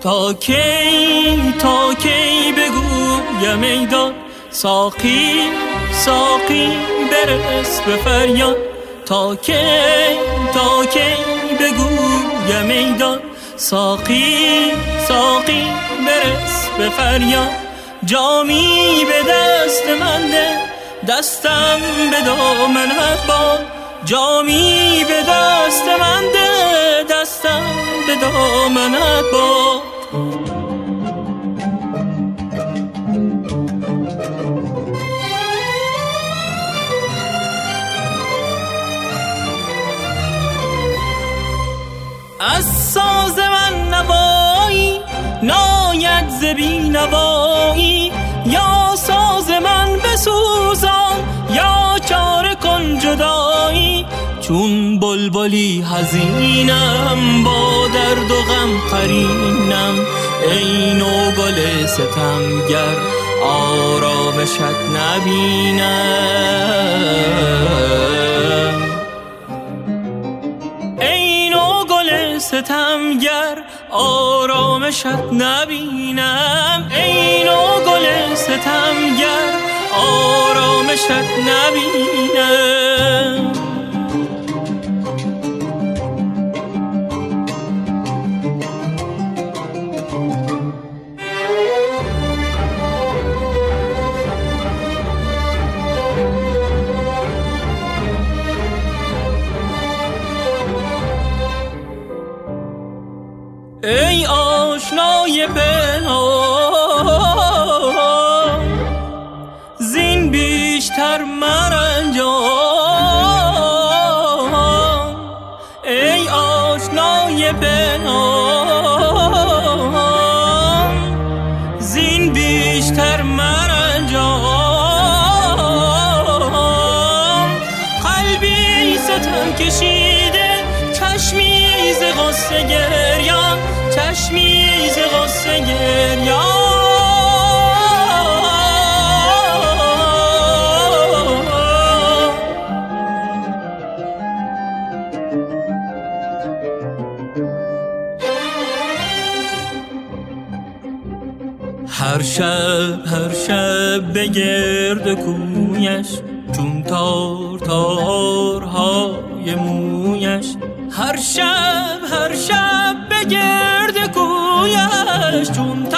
تا کی بگویم ای داد ساقی ساقی برس به فریاد. تا کی بگویم ای داد ساقی ساقی برس به فریاد. جامی به دست من ده دستم به دامنت باد. جامی به دست من ده دستم به دامنت باد. از ساز من نوایی ناید ز بی‌نوایی، یا ساز من بسوزان یا چاره کن جدایی. چون بلبلی حزینم با درد و غم قرینم، ای نوگل ستمگر آرامشت نبینم. ای نوگل ستمگر آرامشت نبینم. ای نوگل ستمگر آرامشت نبینم. ای آشنای پنهان زین بیشتر مرنجان. ای آشنای پنهان زین بیشتر مرنجان. قلبی ستم کشیده چشمی ز غصه گریان، چشمی ز غصه گریان. هر شب به گرد کویش چون تارهای مویش. هر شب به گرد کویش چون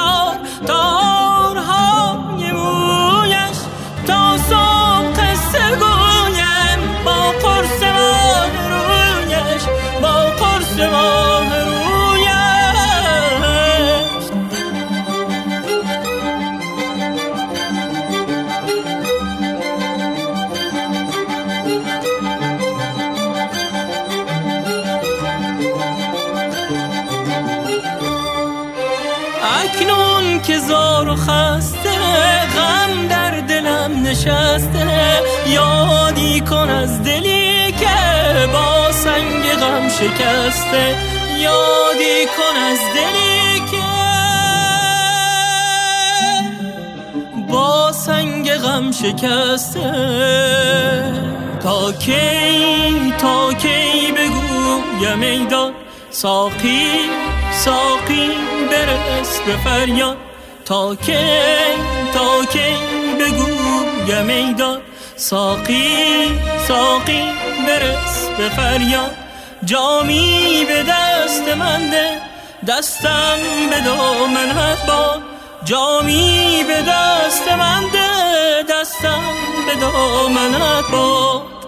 تارهای مویش. تا صبح قصه گویم با قرص ماه رویش، با قرص ماه رویش. اکنون که زار و خسته غم در دلم نشسته، یادی کن از دلی که با سنگ غم شکسته. یادی کن از دلی که با سنگ غم شکسته. تا کی بگویم ای داد ساقی ساقی برس به فریاد. تا کی بگویم ای داد ساقی ساقی برس به فریاد. جامی به دست من ده دستم به دامنت باد. جامی به دست من ده دستم به دامنت باد.